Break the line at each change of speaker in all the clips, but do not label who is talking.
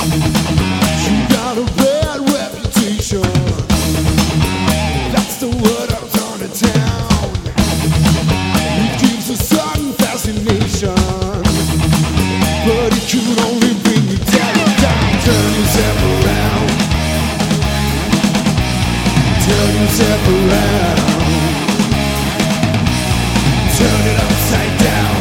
You got a bad reputation. That's the word out on the town. It gives a certain fascination, but it could only bring you down, down. Turn yourself around. Turn yourself around. Turn it upside down.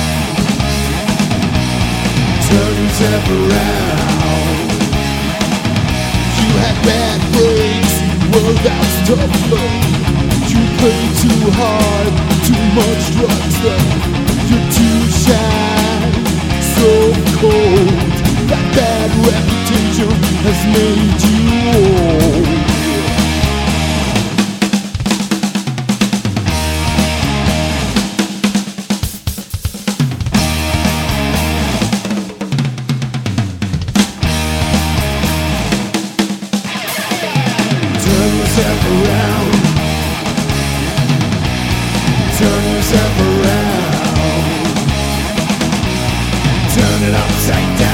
Turn yourself around. You had bad breaks, well that's tough love. You play too hard, too much drugs love. You're too shy, so cold. That bad reputation has made you old. Turn yourself around. Turn yourself around. Turn it upside down.